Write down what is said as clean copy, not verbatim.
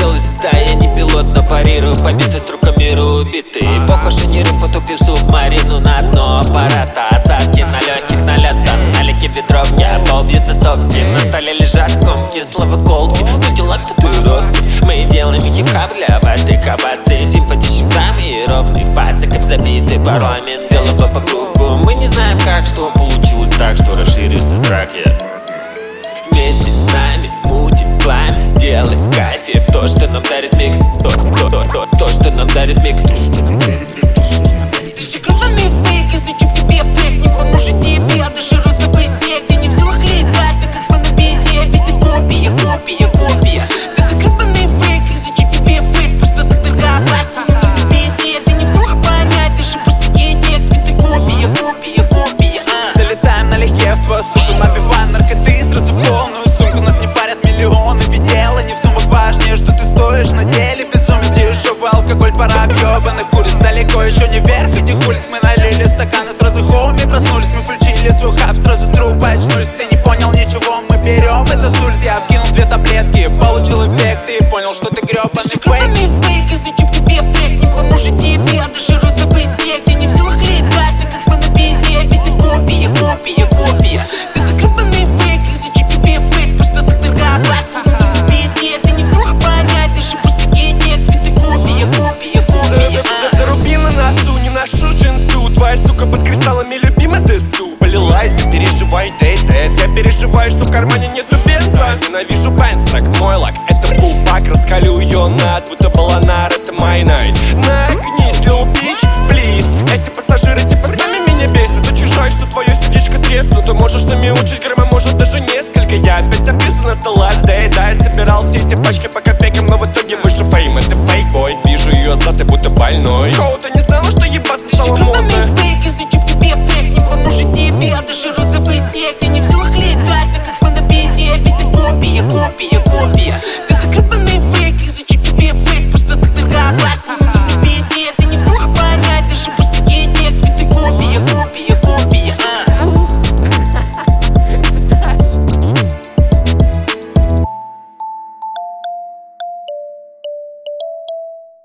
хотелось, да, я не пилот, но парирую побитый с руками убитый. Похож и не риф, потупим субмарину на дно аппарата. Осадки на легких налетом, налики ветровки, обобьются стопки. На столе лежат комки, слова колки, но дела татуировки. Мы делаем хип-хап для ваших оваций, симпатичных грамм и ровных пациков, забитый парламент белого по кругу. Мы не знаем как, что получилось так, что расширился страх. Вместе с нами мутим пламя, делаем в кайфе то, что нам дарит миг, то, что нам дарит миг. Ты же гребаный фейк, изучу тебе фейс, не поможет тебе, даже розовый снег. Ты не в силах летать, ты как бы на беде, ведь ты копия, копия, копия. Да ты гребаный фейк, изучу тебе фейс, просто ты торговать, на беде. Ты не в силах понять, ты же просто генец, ведь ты копия, копия, копия. Залетаем налегке в твою суку, набиваем наркоты, сразу полную сумку. Нас не парят миллионы, ведь дело не в суммах, важнее, что ты стоишь на деле. Безумец, дешевый алкоголь, пора объебанных куриц. Далеко еще не вверх этих улиц, мы налили стаканы, сразу хоуми проснулись. Мы включили свой хаб, сразу трубы очнулись. Ты не понял ничего, мы берем это с улиц. Я вкинул 2 таблетки, получил эффект и понял, что ты гребаный фейк. Гребаный фейк, изучу тебе фейс, не поможет тебе, даже розовый снег. Ты не в силах летать, ты как бы на беде, ведь ты копия, копия, копия. Да ты гребаный фейк, изучу тебе фейс, просто ты торговать, на беде. Ты не в силах понять, ты же просто генец, ведь ты копия, копия, копия. Заруби на носу, не ношу джинсу. Твоя сука под кристаллами любима ДСУ. Полилась, переживай дейзет. Я переживаю, что в кармане нету бенза. Ненавижу бенстрак, мой лак, это фулл пак. Раскалю ее над, будто баланар, это my night. Нагнись, lil bitch, please. Эти пассажиры типа с нами меня бесят. Очень жаль, что твое сердечко треснуто. Можешь нами учить грамма, может даже несколько. Я опять описан, это last day. Да, я собирал все эти пачки по копейкам, но в итоге выше фейм. Это фейк, бой, вижу ее зад и будто больной. Кого-то не знаю.